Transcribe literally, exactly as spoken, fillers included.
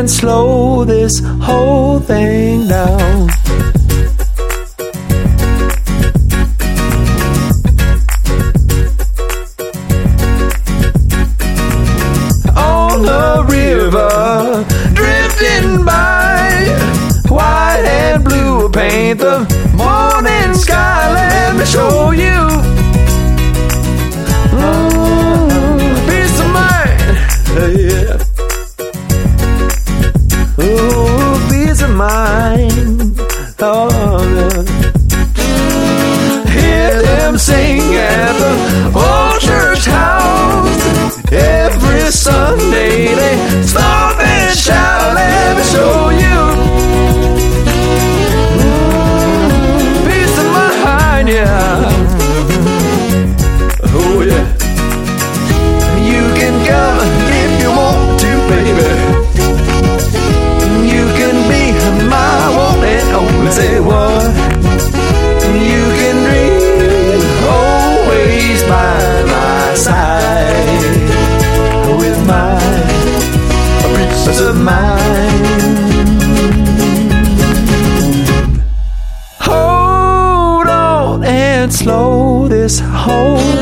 and slow this whole thing down. On the river, drifting by, white and blue paint the morning sky. Let me show you. Mm, peace of mind, yeah. Oh, peace of mind. Oh, yeah. Hear them sing at the old church house. Every Sunday they stop and shout. Let me show you. Mm, peace of mind, yeah. Oh, yeah. You can come if you want to, baby. You can be my one and only. Say what? You can dream always by my side with my peace of mind. Hold on and slow this whole